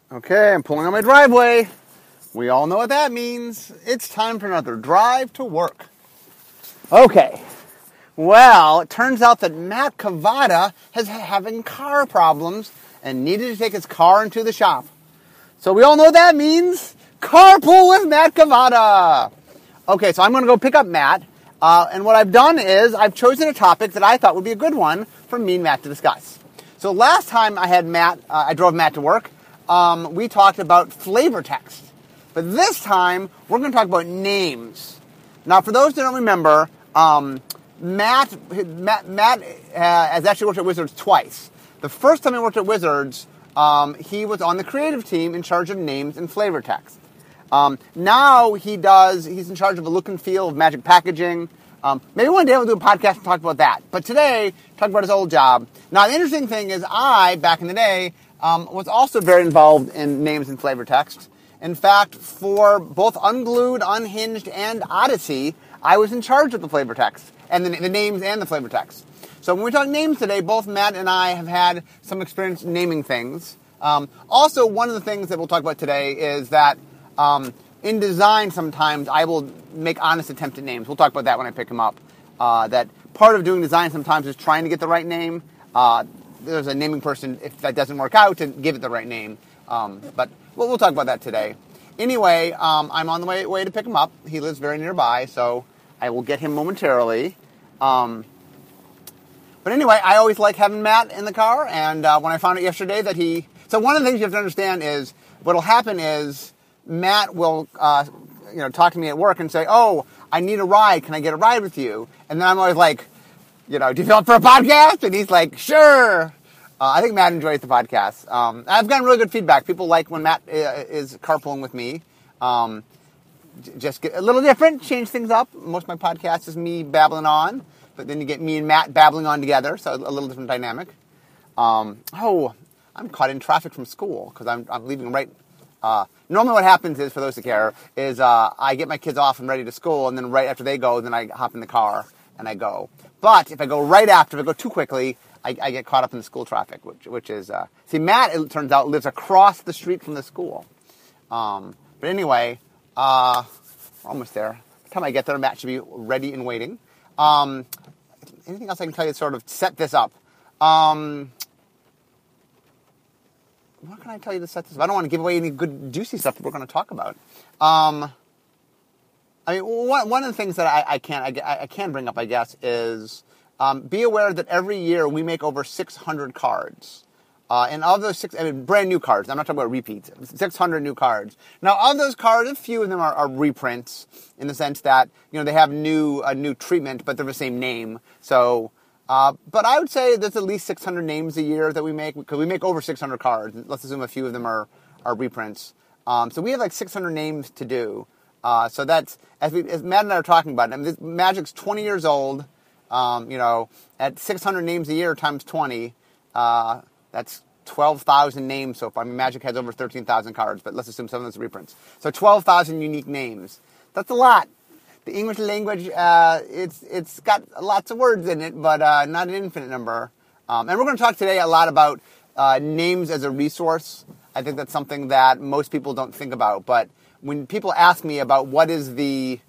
Okay, I'm pulling on my driveway. We all know what that means. It's time for another drive to work. Okay. Well, it turns out that Matt Cavada is having car problems and needed to take his car into the shop. So we all know what that means. Carpool with Matt Cavada. Okay, so I'm going to go pick up Matt. And what I've done is I've chosen a topic that I thought would be a good one for me and Matt to discuss. So last time I had Matt, I drove Matt to work. We talked about flavor text. But this time, we're going to talk about names. Now, for those that don't remember, Matt has actually worked at Wizards twice. The first time he worked at Wizards, he was on the creative team in charge of names and flavor text. Now he's in charge of the look and feel of Magic packaging. Maybe one day we'll do a podcast and talk about that. But today, talk about his old job. Now, the interesting thing is back in the day, was also very involved in names and flavor text. In fact, for both Unglued, Unhinged, and Odyssey, I was in charge of the flavor text, and the names and the flavor text. So when we talk names today, both Matt and I have had some experience naming things. Also, one of the things that we'll talk about today is that in design sometimes I will make honest attempt at names. We'll talk about that when I pick him up. That part of doing design sometimes is trying to get the right name. There's a naming person, if that doesn't work out, to give it the right name. But we'll talk about that today. Anyway, I'm on the way to pick him up. He lives very nearby, so I will get him momentarily. But anyway, I always like having Matt in the car, and when I found out yesterday that So one of the things you have to understand is, what'll happen is, Matt will talk to me at work and say, "Oh, I need a ride. Can I get a ride with you?" And then I'm always like, "Do you feel up for a podcast?" And he's like, "Sure." I think Matt enjoys the podcast. I've gotten really good feedback. People like when Matt is carpooling with me. Just get a little different, change things up. Most of my podcasts is me babbling on, but then you get me and Matt babbling on together, so a little different dynamic. I'm caught in traffic from school because I'm leaving right. Normally what happens is, for those that care, is I get my kids off and ready to school, and then right after they go, then I hop in the car and I go. But if I go right after, if I go too quickly, I get caught up in the school traffic, which is... Matt, it turns out, lives across the street from the school. But anyway, we're almost there. By the time I get there, Matt should be ready and waiting. Anything else I can tell you to sort of set this up? What can I tell you to set this up? I don't want to give away any good, juicy stuff that we're going to talk about. One of the things that I can bring up, I guess, is be aware that every year we make over 600 cards. And of those brand new cards. I'm not talking about repeats. 600 new cards. Now, of those cards, a few of them are reprints in the sense that they have a new treatment, but they're the same name. So. But I would say there's at least 600 names a year that we make, because we make over 600 cards. Let's assume a few of them are reprints. So we have like 600 names to do. So that's, as Matt and I are talking about, Magic's 20 years old. At 600 names a year times 20, that's 12,000 names so far. Magic has over 13,000 cards, but let's assume some of those are reprints. So 12,000 unique names. That's a lot. The English language, it's got lots of words in it, but not an infinite number. And we're going to talk today a lot about names as a resource. I think that's something that most people don't think about. But when people ask me about what are the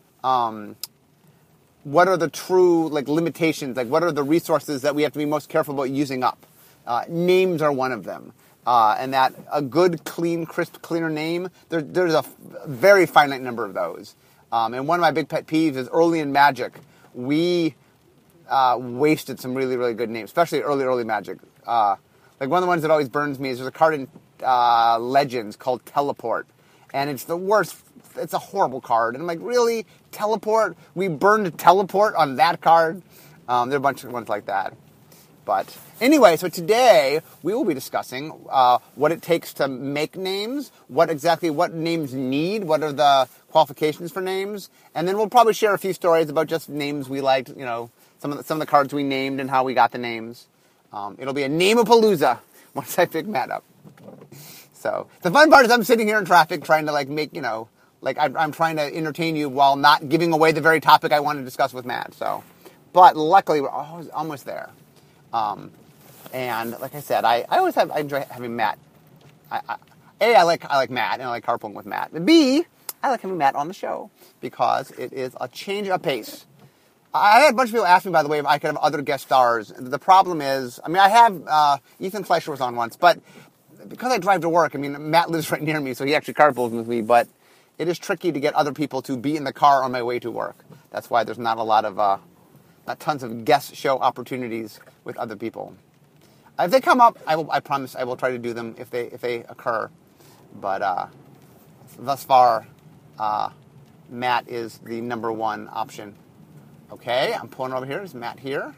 true limitations, what are the resources that we have to be most careful about using up, names are one of them. And that a good, clean, crisp, cleaner name, there's a very finite number of those. And one of my big pet peeves is early in Magic, we wasted some really, really good names, especially early Magic. One of the ones that always burns me is there's a card in Legends called Teleport. And it's the worst. It's a horrible card. And I'm like, really? Teleport? We burned Teleport on that card? There are a bunch of ones like that. But anyway, so today we will be discussing what it takes to make names, what names need, what are the qualifications for names, and then we'll probably share a few stories about just names we liked, some of the cards we named and how we got the names. It'll be a name-a-palooza once I pick Matt up. So the fun part is I'm sitting here in traffic trying to make, I'm trying to entertain you while not giving away the very topic I want to discuss with Matt. So, but luckily we're almost there. And like I said, I enjoy having Matt. A, I like Matt, and I like carpooling with Matt. And B, I like having Matt on the show because it is a change of pace. I had a bunch of people ask me, by the way, if I could have other guest stars. The problem is, I mean, I have Ethan Fleischer was on once, but because I drive to work, I mean, Matt lives right near me, so he actually carpools with me, but it is tricky to get other people to be in the car on my way to work. That's why there's not a lot of, not tons of guest show opportunities with other people. If they come up, I promise I will try to do them if they occur. But thus far, Matt is the number one option. Okay, I'm pulling over here. Is Matt here?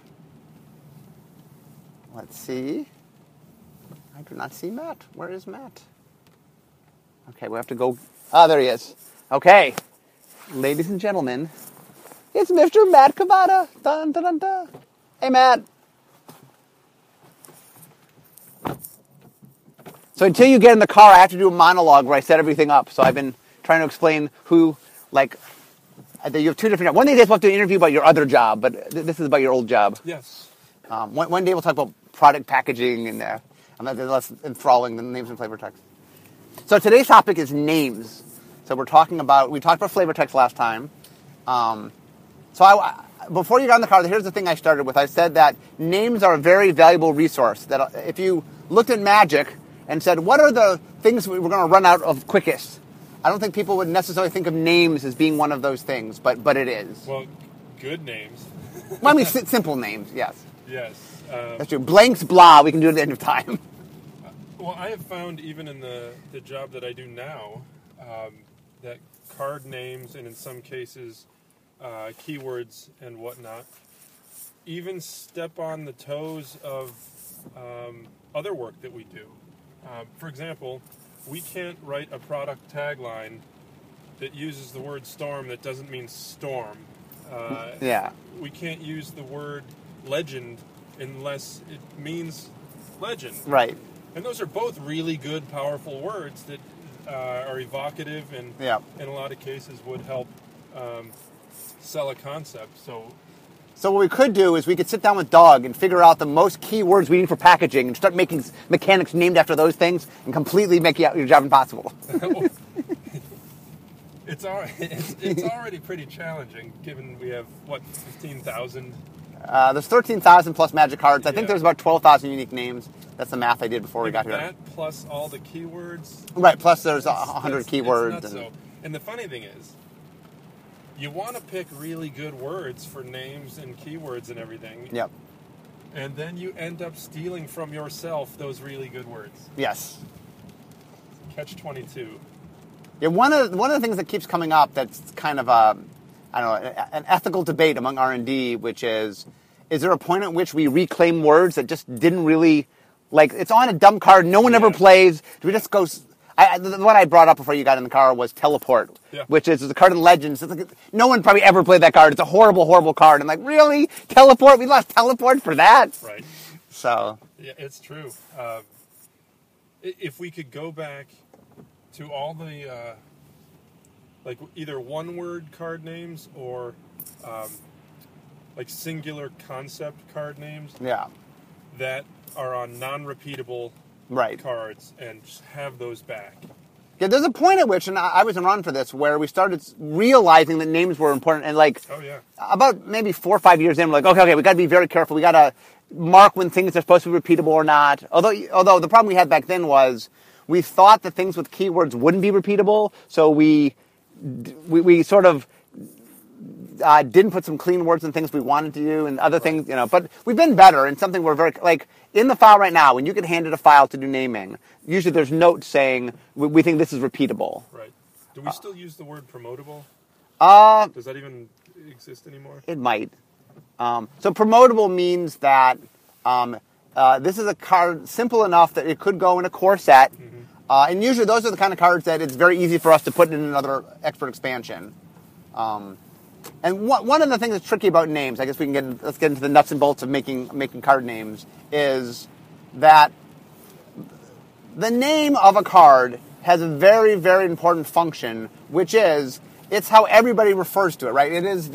Let's see. I do not see Matt. Where is Matt? Okay, we have to go. Ah, there he is. Okay, ladies and gentlemen, it's Mr. Matt Cavada. Dun, dun, dun, dun. Hey, Matt. So until you get in the car, I have to do a monologue where I set everything up. So I've been trying to explain who, like, you have two different jobs. One day we'll have to do an interview about your other job, but this is about your old job. Yes. One day we'll talk about product packaging and I'm not less enthralling than names and flavor text. So today's topic is names. So we talked about flavor text last time. Before you got in the car, here's the thing I started with. I said that names are a very valuable resource. That if you looked at Magic and said, what are the things we're going to run out of quickest? I don't think people would necessarily think of names as being one of those things, but it is. Well, good names. Well, I mean, simple names, yes. Yes. That's true. Blanks, blah, we can do it at the end of time. Well, I have found even in the job that I do now, that card names and in some cases keywords and whatnot even step on the toes of other work that we do. For example, we can't write a product tagline that uses the word storm that doesn't mean storm. Yeah. We can't use the word legend unless it means legend. Right. And those are both really good, powerful words that are evocative and in a lot of cases would help sell a concept. So what we could do is we could sit down with Doug and figure out the most key words we need for packaging and start making mechanics named after those things and completely make your job impossible. It's already pretty challenging given we have, 15,000? There's 13,000 plus Magic cards. I think there's about 12,000 unique names. That's the math I did before we got here. That plus all the keywords? Right, plus there's 100 keywords. And the funny thing is, you want to pick really good words for names and keywords and everything. Yep. And then you end up stealing from yourself those really good words. Yes. Catch-22. Yeah, one of the things that keeps coming up that's kind of an ethical debate among R&D, which is there a point at which we reclaim words that just didn't really, like, it's on a dumb card, no one ever plays, do we just go... the one I brought up before you got in the car was Teleport, which is the card in Legends. It's like, no one probably ever played that card. It's a horrible, horrible card. I'm like, really? Teleport? We lost Teleport for that? Right. So... Yeah, it's true. If we could go back to all the, like, either one-word card names or, like, singular concept card names that are on non-repeatable cards and just have those back. Yeah, there's a point at which, and I was around for this, where we started realizing that names were important, and like, about maybe 4 or 5 years in, we're like, okay, we got to be very careful. We got to mark when things are supposed to be repeatable or not. Although the problem we had back then was we thought that things with keywords wouldn't be repeatable, so we sort of didn't put some clean words in things we wanted to do and other things, but we've been better and something we're very, like, in the file right now, when you get handed a file to do naming, usually there's notes saying, we think this is repeatable. Right. Do we still use the word promotable? Does that even exist anymore? It might. So promotable means that this is a card simple enough that it could go in a core set, and usually those are the kind of cards that it's very easy for us to put in another expert expansion. And one of the things that's tricky about names, I guess let's get into the nuts and bolts of making card names, is that the name of a card has a very, very important function, which is it's how everybody refers to it, right? It is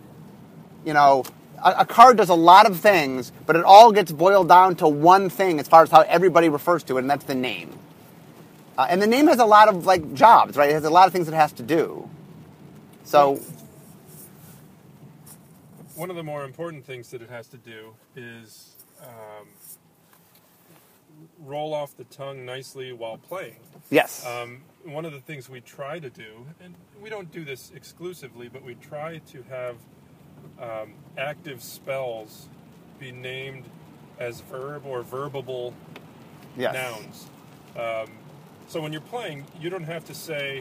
a card does a lot of things, but it all gets boiled down to one thing as far as how everybody refers to it, and that's the name. And the name has a lot of like jobs, right? It has a lot of things it has to do. So one of the more important things that it has to do is roll off the tongue nicely while playing. yes. One of the things we try to do, and we don't do this exclusively, but we try to have active spells be named as verb or verbable Yes. nouns. So when you're playing, you don't have to say,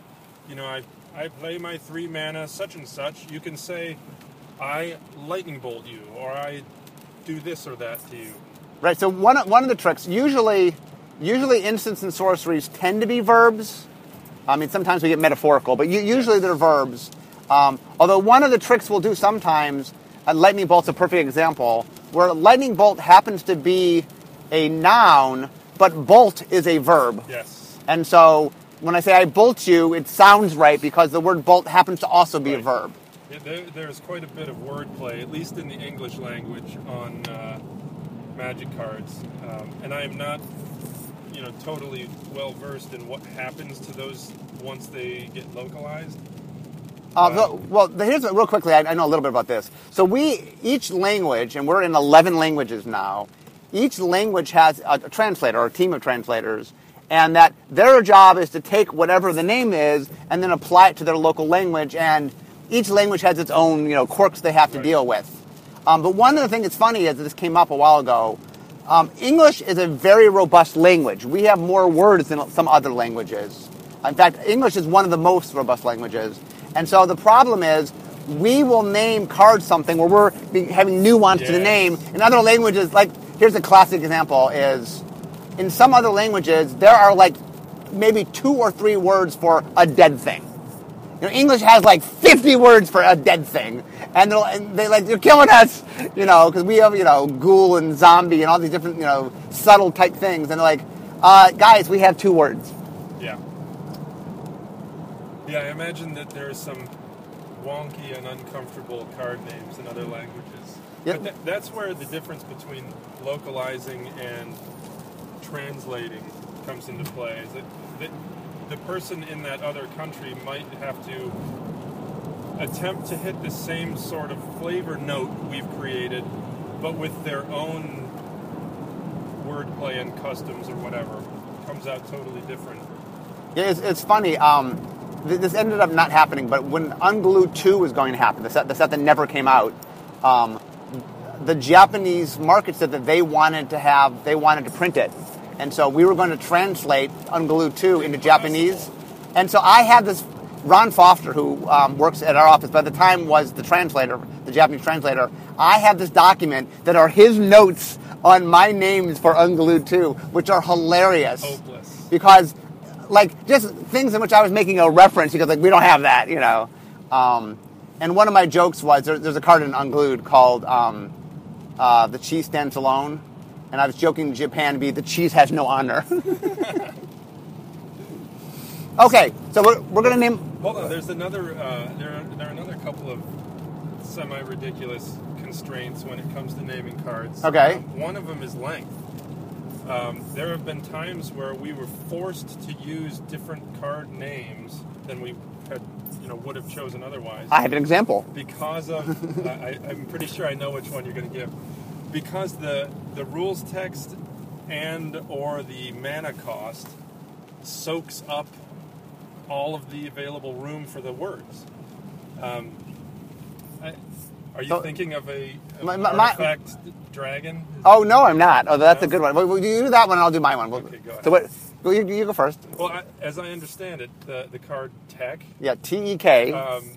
I play my 3 mana such and such. You can say, I lightning bolt you, or I do this or that to you. Right. So one of the tricks, usually instants and sorceries tend to be verbs. I mean, sometimes we get metaphorical, but usually they're verbs. Although one of the tricks we'll do sometimes, lightning bolt's a perfect example, where lightning bolt happens to be a noun, but bolt is a verb. Yes. And so when I say I bolt you, it sounds right because the word bolt happens to also be a Right. verb. Yeah, there's quite a bit of wordplay, at least in the English language, on Magic cards, and I am not, totally well versed in what happens to those once they get localized. Here's real quickly. I know a little bit about this. So each language, and we're in 11 languages now. Each language has a translator or a team of translators, and that their job is to take whatever the name is and then apply it to their local language. And each language has its own, quirks they have to deal with. But one of the things that's funny is that this came up a while ago. English is a very robust language. We have more words than some other languages. In fact, English is one of the most robust languages. And so the problem is we will name cards something where we're having nuance to the name. In other languages, like, here's a classic example, is in some other languages, there are like maybe 2 or 3 words for a dead thing. English has like 50 words for a dead thing. And they're killing us, because we have, ghoul and zombie and all these different, subtle type things. And they're like, guys, we have 2 words. Yeah. Yeah, I imagine that there's some wonky and uncomfortable card names in other languages. Yep. But that's where the difference between localizing and translating comes into play. Is that the person in that other country might have to attempt to hit the same sort of flavor note we've created, but with their own wordplay and customs or whatever. It comes out totally different. Yeah, it's funny. This ended up not happening, but when Unglued 2 was going to happen, the set that never came out, the Japanese market said that they wanted to print it. And so we were going to translate Unglued 2 into Japanese. And so I had this, Ron Foster, who works at our office, by the time was the translator, the Japanese translator. I have this document that are his notes on my names for Unglued 2, which are hilarious. Hopeless. Because, just things in which I was making a reference, because, we don't have that, And one of my jokes was, there's a card in Unglued called The Cheese Stands Alone. And I was joking to Japan to be, the cheese has no honor. Okay, so we're going to name... Hold on, there's another, there are another couple of semi-ridiculous constraints when it comes to naming cards. Okay. One of them is length. There have been times where we were forced to use different card names than we had, would have chosen otherwise. I have an example. Because of, I'm pretty sure I know which one you're going to give. Because the rules text and or the mana cost soaks up all of the available room for the words. Are you thinking of an artifact dragon? Oh, no, I'm not. Oh, that's a good one. Well, you do that one, and I'll do my one. Okay, go ahead. So you go first. Well, as I understand it, the card Tech. Yeah, T-E-K.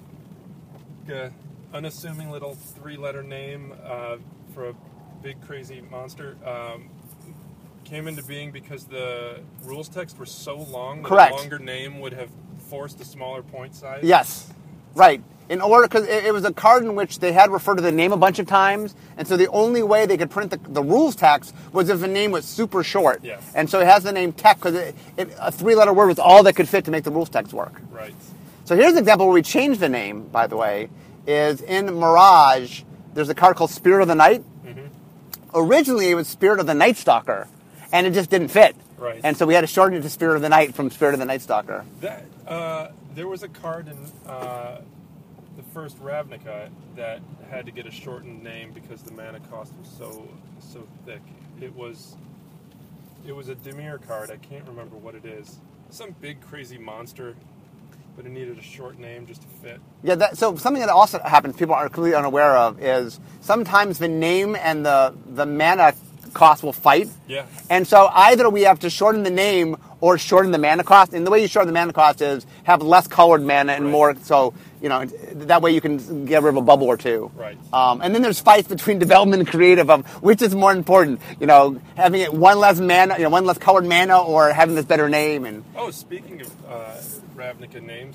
Unassuming little 3-letter name for a big crazy monster. Came into being because the rules text were so long that Correct. a longer name would have forced a smaller point size. Yes, right. In order, because it was a card in which they had referred to the name a bunch of times, and so the only way they could print the rules text was if the name was super short. Yes. And so it has the name Tech because a 3-letter word was all that could fit to make the rules text work. Right. So here's an example where we changed the name, by the way, is in Mirage, there's a card called Spirit of the Night. Mm-hmm. Originally, it was Spirit of the Night Stalker, and it just didn't fit. Right. And so we had to shorten it to Spirit of the Night from Spirit of the Night Stalker. That there was a card in the first Ravnica that had to get a shortened name because the mana cost was so thick. It was a Dimir card. I can't remember what it is. Some big crazy monster, but it needed a short name just to fit. Yeah, so something that also happens, people are completely unaware of, is sometimes the name and the mana cost will fight. Yeah. And so either we have to shorten the name or shorten the mana cost. And the way you shorten the mana cost is have less colored mana and more, so, that way you can get rid of a bubble or two. Right. And then there's fights between development and creative of which is more important, having it one less mana, one less colored mana, or having this better name. And speaking of Ravnica names,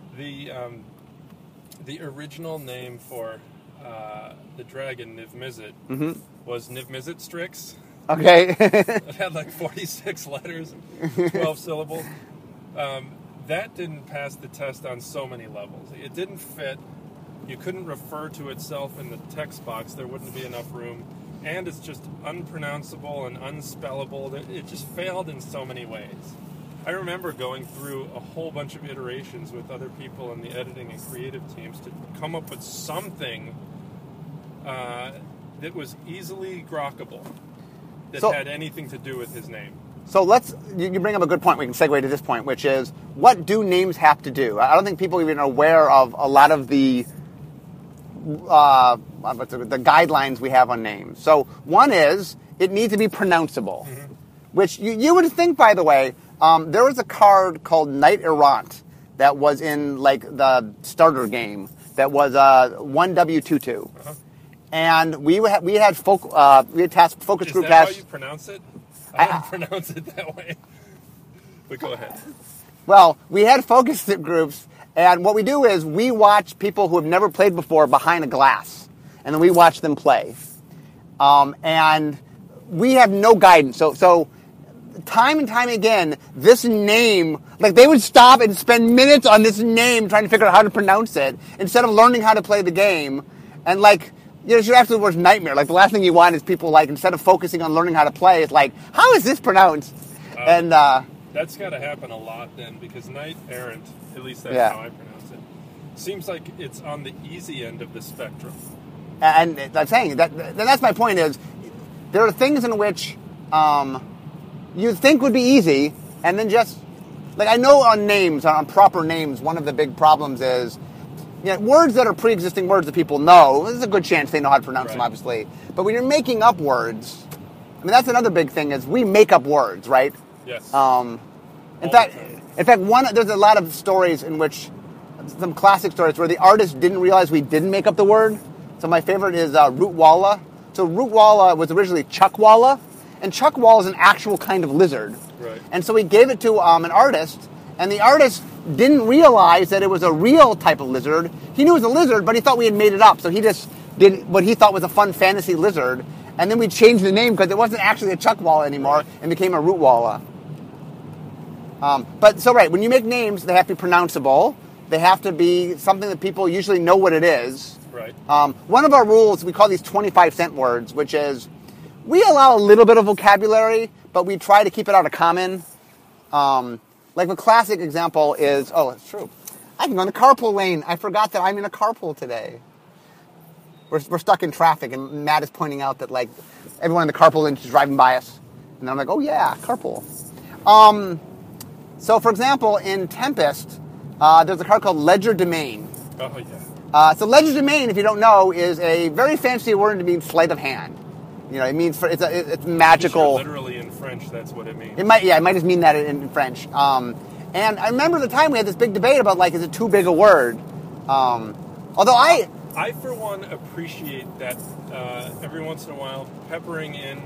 the original name for the dragon Niv-Mizzet was Niv-Mizzet Strix. Okay. It had like 46 letters, 12 syllables. That didn't pass the test on so many levels. It didn't fit. You couldn't refer to itself in the text box. There wouldn't be enough room. And it's just unpronounceable and unspellable. It just failed in so many ways. I remember going through a whole bunch of iterations with other people in the editing and creative teams to come up with something that was easily grokkable, that had anything to do with his name. So you bring up a good point. We can segue to this point, which is, what do names have to do? I don't think people even are aware of a lot of the guidelines we have on names. So one is, it needs to be pronounceable, which you would think, by the way, there was a card called Knight Errant that was in the starter game that was 1W22. And we had focus group tasks. Is that how you pronounce it? I don't pronounce it that way. But go ahead. Well, we had focus groups, and what we do is we watch people who have never played before behind a glass, and then we watch them play. And we have no guidance. So time and time again, this name, they would stop and spend minutes on this name trying to figure out how to pronounce it instead of learning how to play the game. And it's your absolute worst nightmare. The last thing you want is people instead of focusing on learning how to play, it's how is this pronounced? And that's got to happen a lot then, because Knight Errant, at least that's how I pronounce it, seems like it's on the easy end of the spectrum. And I'm saying that's my point is, there are things in which you think would be easy, and then just I know on names, on proper names, one of the big problems is, words that are pre-existing words that people know, there's a good chance they know how to pronounce them, obviously. But when you're making up words, that's another big thing is we make up words, right? Yes. In fact, there's a lot of stories in which, some classic stories where the artist didn't realize we didn't make up the word. So my favorite is Rootwalla. So Rootwalla was originally Chuckwalla, and Chuckwalla is an actual kind of lizard. Right. And so we gave it to an artist, and the artist didn't realize that it was a real type of lizard. He knew it was a lizard, but he thought we had made it up. So he just did what he thought was a fun fantasy lizard. And then we changed the name because it wasn't actually a Chuckwalla anymore and became a Rootwalla. When you make names, they have to be pronounceable. They have to be something that people usually know what it is. Right. One of our rules, we call these 25-cent words, which is we allow a little bit of vocabulary, but we try to keep it out of common. A classic example is, it's true. I can go in the carpool lane. I forgot that I'm in a carpool today. We're stuck in traffic, and Matt is pointing out that, everyone in the carpool lane is driving by us. And I'm like, oh, yeah, carpool. So, for example, in Tempest, there's a card called Legerdemain. Oh, yeah. So Legerdemain, if you don't know, is a very fancy word to mean sleight of hand. It means it's magical. Literally in French, that's what it means. It might just mean that in French. And I remember the time we had this big debate about is it too big a word? Although I for one appreciate that every once in a while peppering in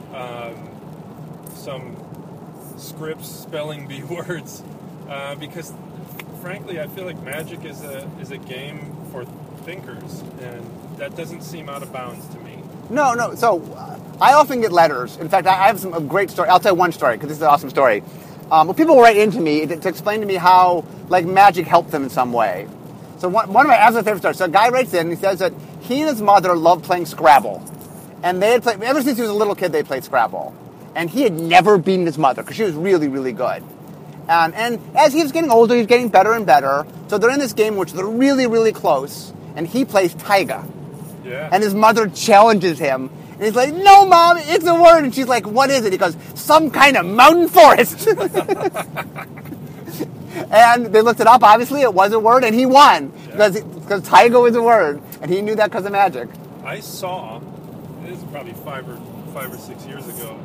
some scripts spelling bee words because frankly I feel like Magic is a game for thinkers, and that doesn't seem out of bounds to me. No. So I often get letters. In fact, I have a great story. I'll tell you one story because this is an awesome story. People will write into me to explain to me how Magic helped them in some way. So one of my absolute favorite stories. So a guy writes in and he says that he and his mother loved playing Scrabble, and they had played ever since he was a little kid. They played Scrabble, And he had never beaten his mother because she was really, really good. And as he was getting older, he was getting better and better. So they're in this game which they're really, really close. And he plays Taiga. Yeah. And his mother challenges him. And he's like, no, Mom, it's a word. And she's like, what is it? He goes, some kind of mountain forest. And they looked it up. Obviously, it was a word, and he won. Yeah. Because Taiga was a word. And he knew that because of magic. I saw, this is probably 5 or 6 years ago,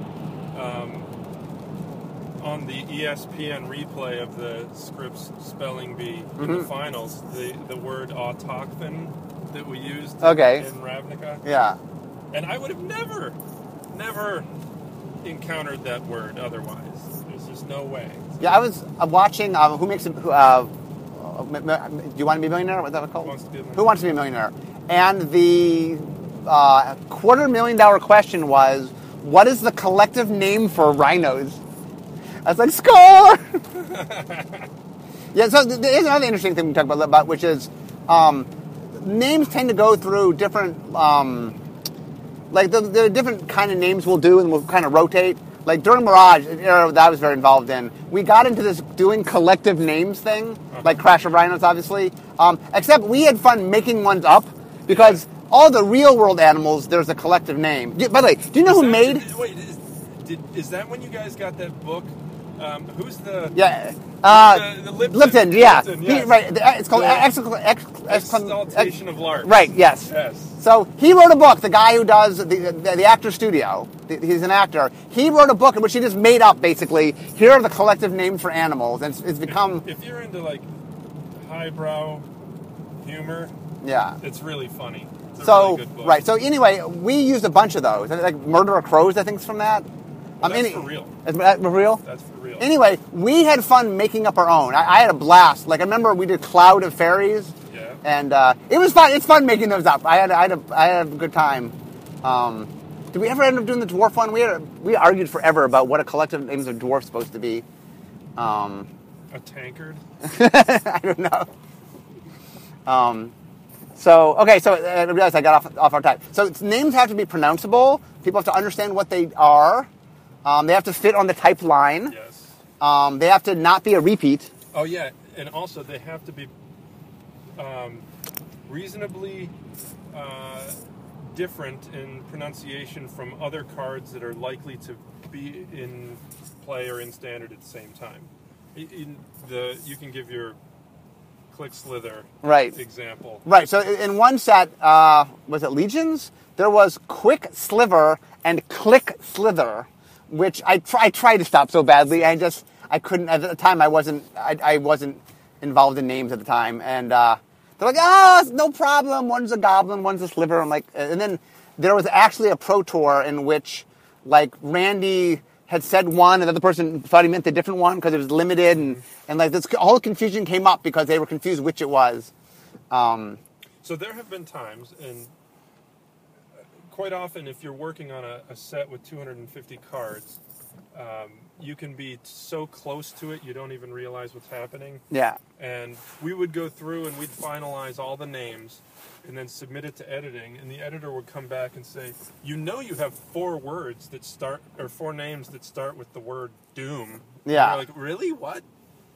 on the ESPN replay of the Scripps Spelling Bee in the finals, the word autochthon that we used in Ravnica. Yeah. And I would have never encountered that word otherwise. There's just no way. So Yeah, I was watching Who Makes a... Do You Want to Be a Millionaire? What's that called? Who Wants to Be a Millionaire? And the $250,000 question was, what is the collective name for rhinos? I was like, score! Yeah, so there's another interesting thing we talk about, which is names tend to go through different, like the different kind of names we'll do and we'll kind of rotate. Like during Mirage, an era that I was very involved in, we got into this doing collective names thing, like Crash of Rhinos, obviously. Except we had fun making ones up because all the real world animals, there's a collective name. By the way, do you know who made... Is that when you guys got that book? Who's the... Yeah. the Lipton, yeah. Lipton, yes. It's called Exaltation of Larks. Right, yes. So he wrote a book, the guy who does the actor studio, he's an actor, he wrote a book in which he just made up, basically, here are the collective names for animals, and it's become... If you're into, like, highbrow humor, yeah, it's really funny. It's a so, really good book. right, so anyway, we used a bunch of those, like Murder of Crows, I think, is from that. That's for real. Is that for real? That's for real. Anyway, we had fun making up our own. I had a blast. Like, I remember we did Cloud of Fairies. Yeah. And it was fun. It's fun making those up. I had a good time. Did we ever end up doing the dwarf one? We argued forever about what a collective names of dwarf supposed to be. A tankard? I don't know. So I realized I got off our time. So names have to be pronounceable. People have to understand what they are. They have to fit on the typed line. Yes. They have to not be a repeat. Oh, yeah. And also, they have to be reasonably different in pronunciation from other cards that are likely to be in play or in standard at the same time. You can give your Click Slither example. Right. So in one set, was it Legions? There was Quick Sliver and Click Slither, which I tried to stop so badly. I couldn't at the time. I wasn't involved in names at the time, and they're like, "Oh, no problem. One's a goblin, one's a sliver." I'm like, and then there was actually a pro tour in which, like, Randy had said one, and the other person thought he meant the different one because it was limited, and like this whole confusion came up because they were confused which it was. So there have been times, and quite often, if you're working on a set with 250 cards, you can be so close to it you don't even realize what's happening. Yeah. And we would go through and we'd finalize all the names and then submit it to editing, and the editor would come back and say, you have 4 names that start with the word doom. Yeah. And you're like, really? What?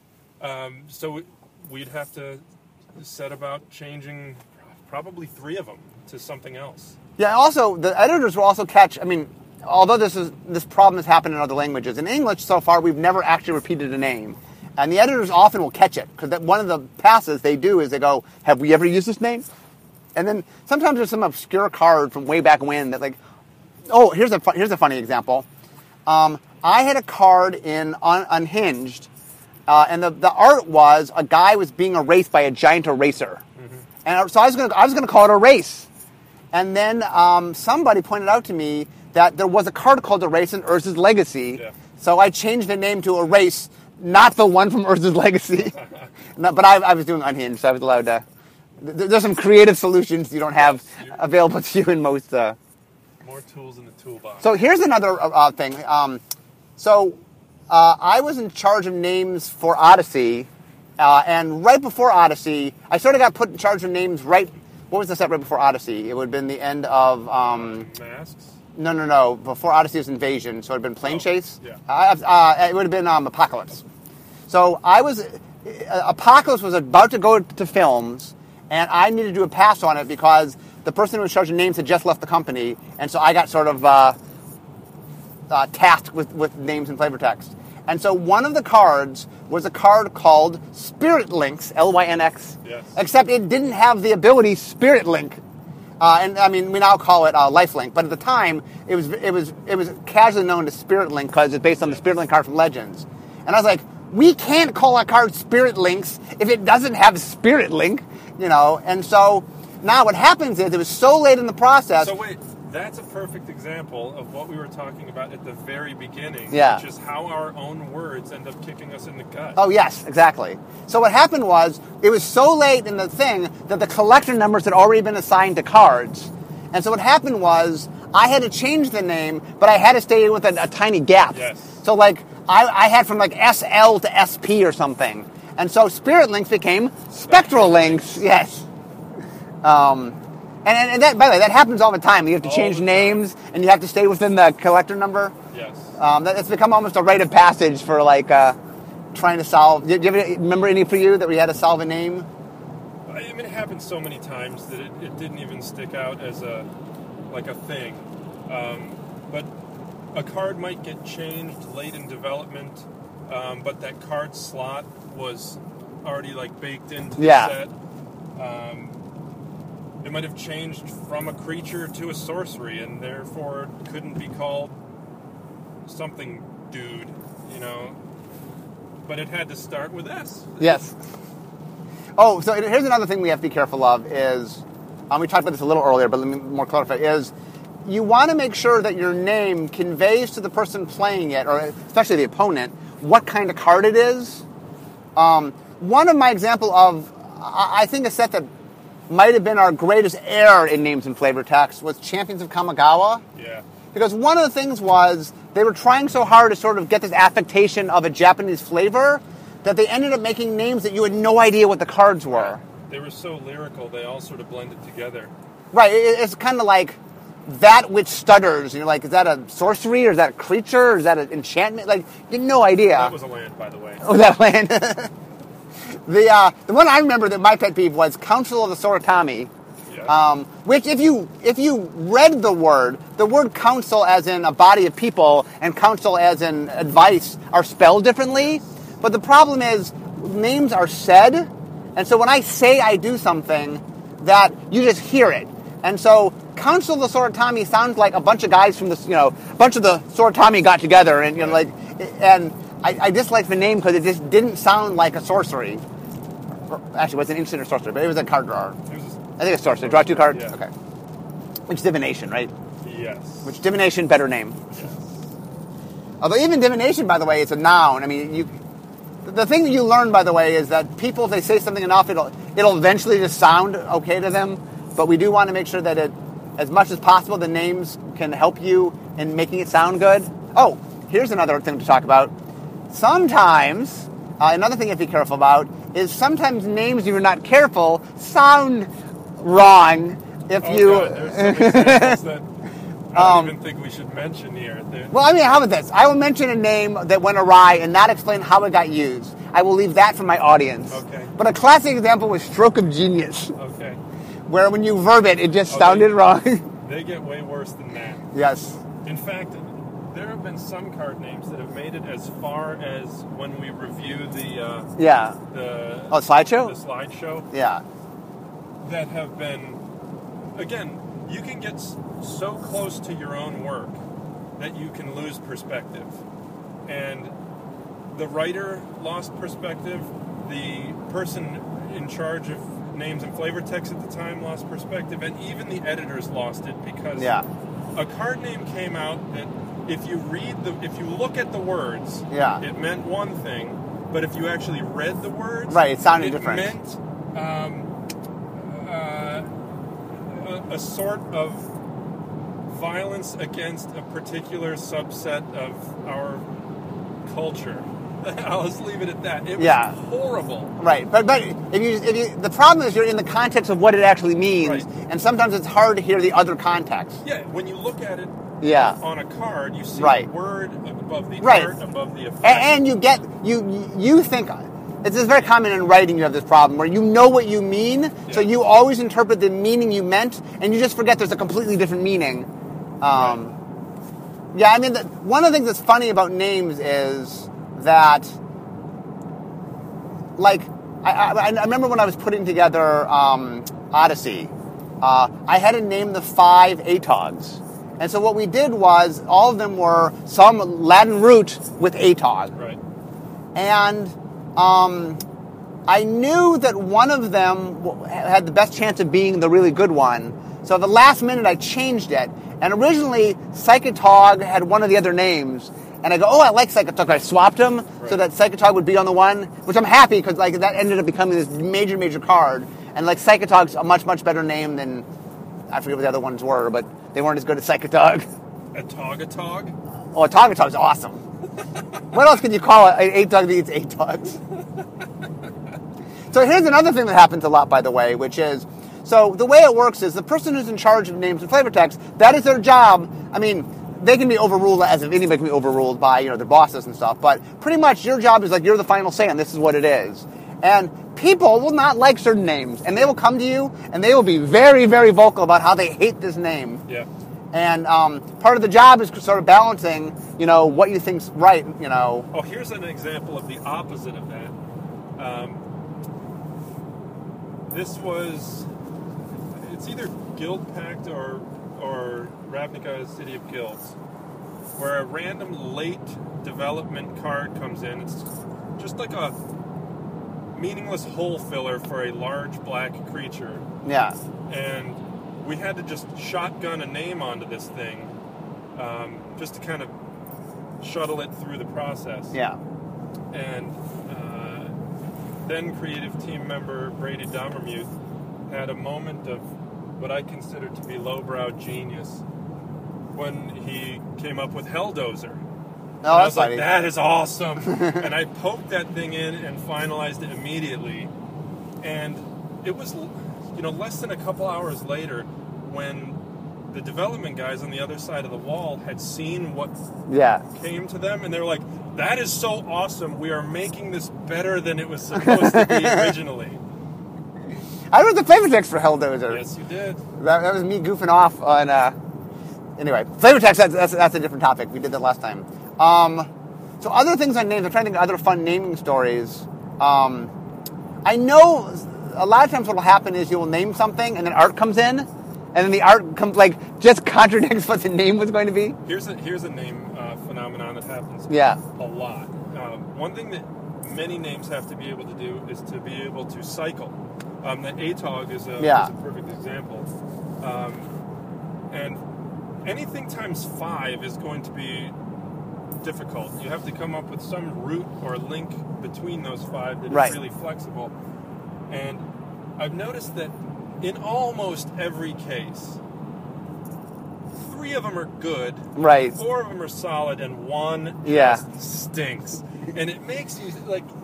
So we'd have to set about changing probably 3 of them to something else. Yeah, also, the editors will also catch, I mean, although this problem has happened in other languages, in English so far we've never actually repeated a name. And the editors often will catch it, because one of the passes they do is they go, have we ever used this name? And then sometimes there's some obscure card from way back when that, like, oh, here's a funny example. I had a card in Unhinged, and the art was a guy was being erased by a giant eraser. Mm-hmm. And so I was gonna call it Erase. And then somebody pointed out to me that there was a card called Erase in Urza's Legacy. Yeah. So I changed the name to Erase, not the one from Urza's Legacy. But I was doing Unhinged, so I was allowed to. There's some creative solutions you don't have available to you in most. More tools in the toolbox. So here's another thing. I was in charge of names for Odyssey, and right before Odyssey, I sort of got put in charge of names right. What was the set right before Odyssey? It would have been the end of... Masks? No. Before Odyssey was Invasion, so it would have been Plane Chase. Yeah. It would have been Apocalypse. So Apocalypse was about to go to films, and I needed to do a pass on it because the person who was charging names had just left the company, and so I got sort of tasked with names and flavor text. And so one of the cards was a card called Spirit Links, Lynx. Yes. Except it didn't have the ability Spirit Link. And I mean, we now call it Lifelink, but at the time, it was casually known as Spirit Link because it's based on the Spirit Link card from Legends. And I was like, we can't call a card Spirit Links if it doesn't have Spirit Link, And so now what happens is it was so late in the process. So wait, that's a perfect example of what we were talking about at the very beginning, Yeah. which is how our own words end up kicking us in the gut. Oh, yes, exactly. So what happened was, it was so late in the thing that the collector numbers had already been assigned to cards. And so what happened was, I had to change the name, but I had to stay with a tiny gap. Yes. So, I had from, SL to SP or something. And so Spirit Links became Spectral Links, yes. And that, by the way, that happens all the time. You have to change names, and you have to stay within the collector number. Yes. It's become almost a rite of passage for, trying to solve. Do you remember any for you that we had to solve a name? I mean, it happened so many times that it didn't even stick out as a thing. But a card might get changed late in development, but that card slot was already baked into the set. It might have changed from a creature to a sorcery, and therefore couldn't be called something dude, But it had to start with S. Yes. Oh, so here's another thing we have to be careful of is, we talked about this a little earlier, but let me more clarify, is you want to make sure that your name conveys to the person playing it, or especially the opponent, what kind of card it is. One of my example of, I think a set that might have been our greatest error in names and flavor text was Champions of Kamigawa. Yeah. Because one of the things was they were trying so hard to sort of get this affectation of a Japanese flavor that they ended up making names that you had no idea what the cards were. They were so lyrical, they all sort of blended together. Right, it's kind of like that which stutters. And you're like, is that a sorcery, or is that a creature, or is that an enchantment? You had no idea. That was a land, by the way. Oh, that land. The one I remember that my pet peeve was Council of the Soratami. Which, if you read the word council as in a body of people and counsel as in advice are spelled differently. But the problem is names are said, and so when I say I do something, that you just hear it. And so Council of the Soratami sounds like a bunch of guys from a bunch of the Soratami got together, and and I disliked the name because it just didn't sound like a sorcery. Actually, it wasn't an instant or sorcery, but it was a card drawer. I think it's sorcery. Draw two cards? Yeah. Okay. Which divination, right? Yes. Which divination, better name. Yes. Although even divination, by the way, is a noun. I mean, the thing that you learn, by the way, is that people, if they say something enough, it'll eventually just sound okay to them. But we do want to make sure that as much as possible, the names can help you in making it sound good. Oh, here's another thing to talk about. Sometimes, another thing you have to be careful about is sometimes names, if you're not careful, sound wrong if you... God, there's some examples that I don't even think we should mention here. Well, I mean, how about this? I will mention a name that went awry and not explain how it got used. I will leave that for my audience. Okay. But a classic example was Stroke of Genius, Okay. where when you verb it just sounded wrong. They get way worse than that. Yes. In fact, there have been some card names that have made it as far as when we review the slideshow? The slideshow. Yeah. That have been, again, you can get so close to your own work that you can lose perspective. And the writer lost perspective, the person in charge of names and flavor text at the time lost perspective, and even the editors lost it because a card name came out that if you look at the words, it meant one thing, but if you actually read the words, it sounded different. It meant a sort of violence against a particular subset of our culture. I'll just leave it at that. It was horrible. Right, but if you the problem is you're in the context of what it actually means, and sometimes it's hard to hear the other context. Yeah, when you look at it Yeah. On a card, you see Right. the word above the Right. art, above the effect. And you get, you think, it's very common in writing, you have this problem where you know what you mean, so Yeah. you always interpret the meaning you meant, and you just forget there's a completely different meaning. Yeah, I mean, one of the things that's funny about names is that, like, I remember when I was putting together Odyssey, I had to name the 5 ATOGs. And so what we did was, all of them were some Latin root with ATOG. Right. And I knew that one of them had the best chance of being the really good one. So at the last minute, I changed it. And originally, Psychotog had one of the other names. And I go, oh, I like Psychotog. I swapped them so that Psychotog would be on the one, which I'm happy because like that ended up becoming this major, major card. And like Psychotog's a much, much better name than, I forget what the other ones were, but they weren't as good as Psychotog. A Tog? Oh, a Togatog's awesome. What else can you call it? An 8-dog that eats 8 dogs. So here's another thing that happens a lot, by the way, which is, so the way it works is the person who's in charge of names and flavor text, that is their job. I mean, they can be overruled, as if anybody can be overruled by, their bosses and stuff, but pretty much your job is like, you're the final say, and this is what it is. And people will not like certain names, and they will come to you, and they will be very, very vocal about how they hate this name. Yeah. And part of the job is sort of balancing, what you think's right, Oh, here's an example of the opposite of that. It's either Guild Pact or Ravnica City of Guilds, where a random late development card comes in. It's just like a meaningless hole filler for a large black creature. Yeah. And we had to just shotgun a name onto this thing, just to kind of shuttle it through the process. Yeah. And then creative team member Brady Dommermuth had a moment of what I consider to be lowbrow genius when he came up with Helldozer. Oh, I that's was like, funny. that is awesome. And I poked that thing in and finalized it immediately. And it was, less than a couple hours later when the development guys on the other side of the wall had seen what came to them, and they were like, that is so awesome. We are making this better than it was supposed to be originally. I wrote the flavor text for Helldozer. Yes, you did. That was me goofing off on, anyway, flavor text, that's a different topic. We did that last time. So other things on names, I'm trying to think of other fun naming stories. I know a lot of times what will happen is you will name something and then art comes in, and then the art comes just contradicts what the name was going to be. Here's a name phenomenon that happens a lot. One thing that many names have to be able to do is to be able to cycle. The ATOG is a perfect example. And anything times 5 is going to be difficult. You have to come up with some root or link between those 5 that is really flexible. And I've noticed that in almost every case, 3 of them are good, 4 of them are solid, and 1 just stinks. And it makes you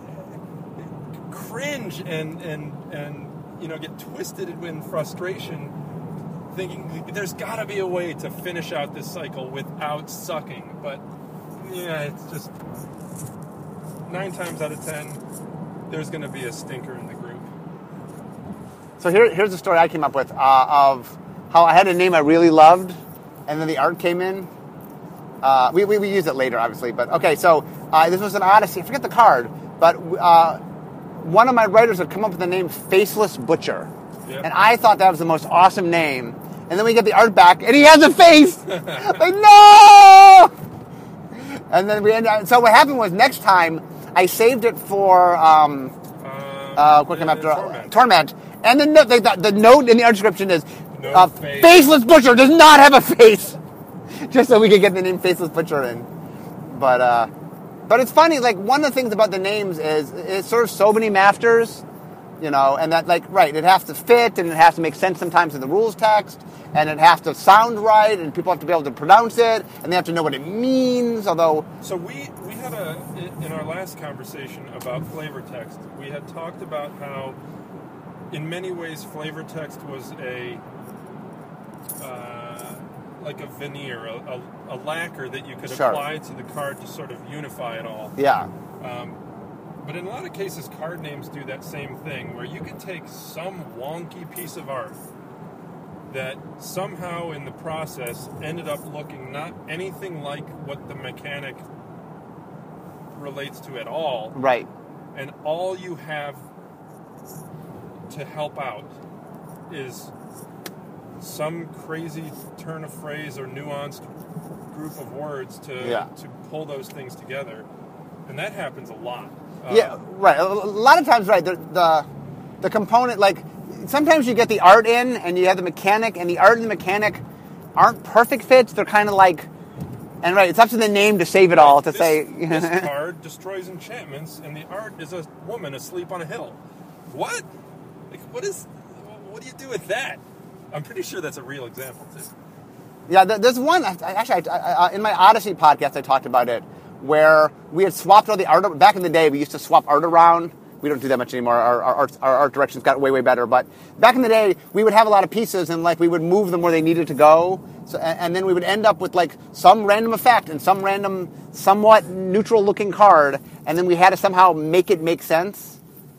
cringe and get twisted in frustration, thinking there's got to be a way to finish out this cycle without sucking. But it's just 9 times out of 10, there's going to be a stinker in the group. So here's the story I came up with of how I had a name I really loved, and then the art came in. We use it later, obviously, but okay. So this was an Odyssey. I forget the card, but one of my writers had come up with the name Faceless Butcher, and I thought that was the most awesome name. And then we get the art back, and he has a face. No! And then so what happened was next time I saved it for what came after Torment. And then the note in the art description is, Faceless Butcher does not have a face. Just so we could get the name Faceless Butcher in. But it's funny, one of the things about the names is it's sort of so many mafters, and that, it has to fit, and it has to make sense sometimes in the rules text, and it has to sound right, and people have to be able to pronounce it, and they have to know what it means, although... So we had in our last conversation about flavor text, we had talked about how in many ways flavor text was like a veneer, a lacquer that you could Sure. apply to the card to sort of unify it all. Yeah. But in a lot of cases, card names do that same thing, where you can take some wonky piece of art that somehow in the process ended up looking not anything like what the mechanic relates to at all. Right. And all you have to help out is some crazy turn of phrase or nuanced group of words to pull those things together. And that happens a lot. Yeah, right. A lot of times, right, the component, like, sometimes you get the art in and you have the mechanic, and the art and the mechanic aren't perfect fits. They're kind of like, and right, it's up to the name to save it all, to say. This card destroys enchantments, and the art is a woman asleep on a hill. What? Like, what do you do with that? I'm pretty sure that's a real example, too. Yeah, there's one, actually, in my Odyssey podcast, I talked about it, where we had swapped all the art. Back in the day, we used to swap art around. We don't do that much anymore. Our art directions got way better. But back in the day, we would have a lot of pieces, and like we would move them where they needed to go. So, and then we would end up with like some random effect and some random, somewhat neutral-looking card, and then we had to somehow make it make sense.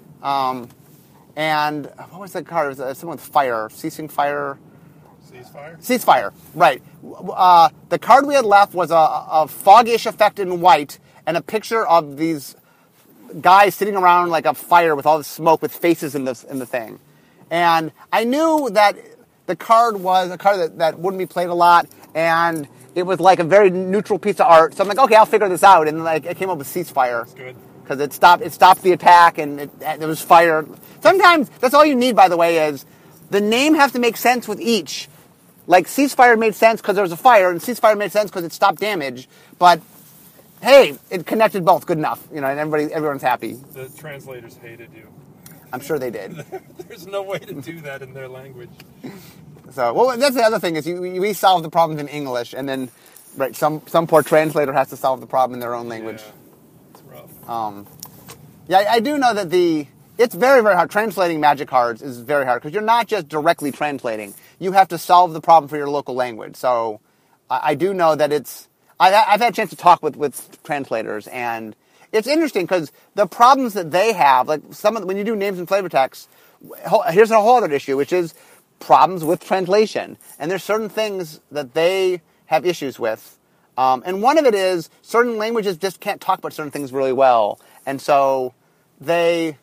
And what was that card? It was someone with fire, ceasing fire. Ceasefire, right. The card we had left was a foggish effect in white and a picture of these guys sitting around like a fire with all the smoke with faces in the thing. And I knew that the card was a card that wouldn't be played a lot, and it was like a very neutral piece of art. So I'm like, okay, I'll figure this out. And like it came up with Ceasefire. That's good. Because it stopped the attack, and it was fire. Sometimes that's all you need, by the way, is the name has to make sense with each. Like, Ceasefire made sense because there was a fire, and Ceasefire made sense because it stopped damage. But, hey, it connected both good enough, and everyone's happy. The translators hated you. I'm sure they did. There's no way to do that in their language. So, well, that's the other thing, is we solve the problems in English, and then, right, some poor translator has to solve the problem in their own language. Yeah, it's rough. Yeah, I do know that it's very, very hard. Translating Magic cards is very hard because you're not just directly translating. You have to solve the problem for your local language. So I do know that I've had a chance to talk with translators, and it's interesting because the problems that they have, like when you do names and flavor text, here's a whole other issue, which is problems with translation. And there's certain things that they have issues with. And one of it is certain languages just can't talk about certain things really well. And so they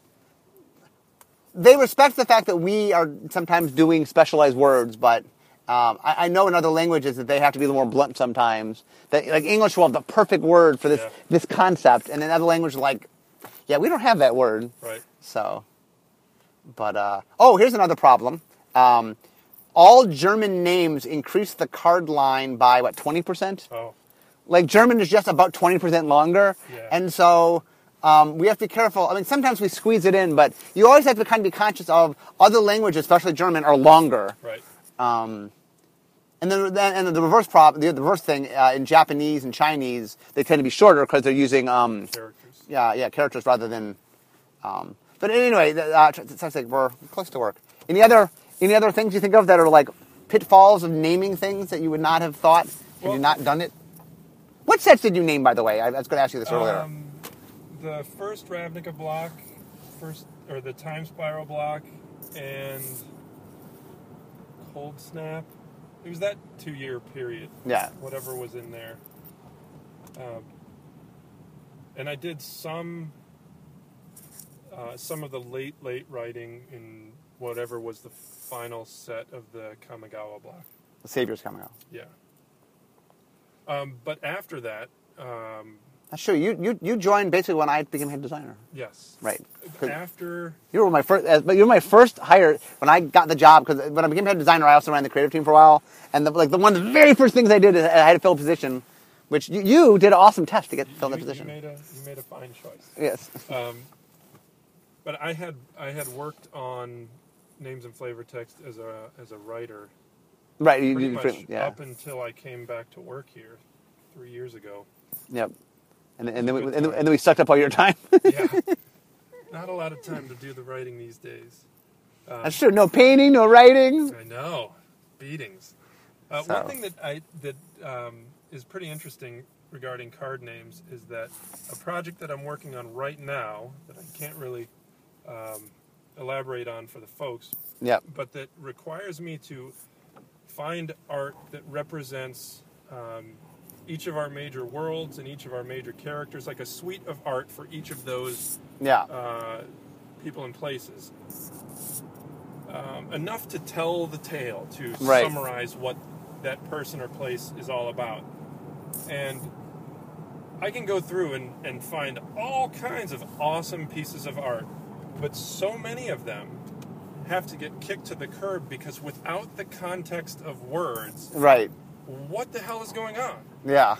respect the fact that we are sometimes doing specialized words, but I know in other languages that they have to be a little more blunt sometimes. That, like, English will have the perfect word for this concept, and in other languages, like, yeah, we don't have that word. Right. So, but, here's another problem. All German names increase the card line by, 20%? Oh. Like, German is just about 20% longer, Yeah. and so we have to be careful. I mean, sometimes we squeeze it in, but you always have to kind of be conscious of other languages, especially German, are longer. Right. And then the reverse problem, the reverse thing in Japanese and Chinese, they tend to be shorter because they're using Characters. characters rather than. But anyway, it sounds like we're close to work. Any other things you think of that are like pitfalls of naming things that you would not have thought had you not done it? What sets did you name, by the way? I was going to ask you this earlier. The first Ravnica block, the Time Spiral block, and Cold Snap. It was that 2-year period. Yeah. Whatever was in there. And I did some of the late writing in whatever was the final set of the Kamigawa block. The Savior's Kamigawa. Yeah. But after that... That's true. You joined basically when I became head designer. Yes. Right. After... You were my first hire when I got the job, because when I became head designer, I also ran the creative team for a while. And one of the very first things I did is I had to fill a position, which you did an awesome test to get to fill that position. You made a fine choice. Yes. But I had worked on names and flavor text as a writer. Right. Pretty much up until I came back to work here 3 years ago. Yep. And then we sucked up all your time. Yeah. Not a lot of time to do the writing these days. That's true. No painting, no writing. I know. Beatings. One thing that is pretty interesting regarding card names is that a project that I'm working on right now that I can't really elaborate on for the folks, Yep. but that requires me to find art that represents each of our major worlds and each of our major characters, like a suite of art for each of those people and places. Enough to tell the tale, to summarize what that person or place is all about. And I can go through and find all kinds of awesome pieces of art, but so many of them have to get kicked to the curb because without the context of words, what the hell is going on? Yeah.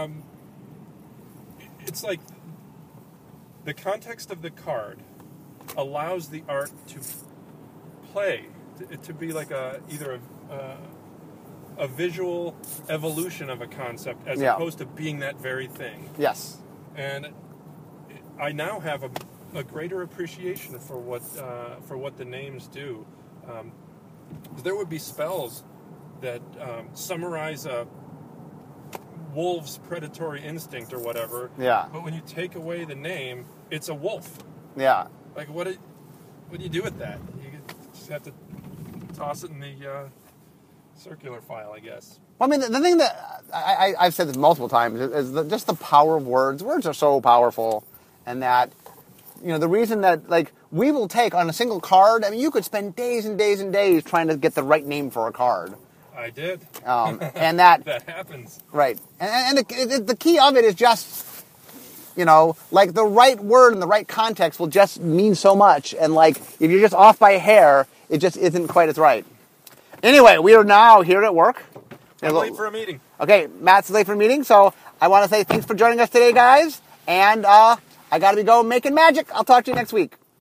It's like the context of the card allows the art to play, to be like either a visual evolution of a concept as opposed to being that very thing. Yes. And I now have a greater appreciation for what the names do. There would be spells that summarize a wolf's predatory instinct or whatever. Yeah. But when you take away the name, it's a wolf. Yeah. Like what do you do with that? You just have to toss it in the circular file, I guess. Well, I mean, the thing that I've said this multiple times is just the power of words. Words are so powerful, and that, you know, the reason that, like, we will take on a single card, I mean, you could spend days and days and days trying to get the right name for a card. I did. And that happens. Right. And the key of it is just, you know, like the right word in the right context will just mean so much. And like, if you're just off by a hair, it just isn't quite as right. Anyway, we are now here at work. I'm late for a meeting. Okay, Matt's late for a meeting, so I want to say thanks for joining us today, guys. And I got to be going making magic. I'll talk to you next week.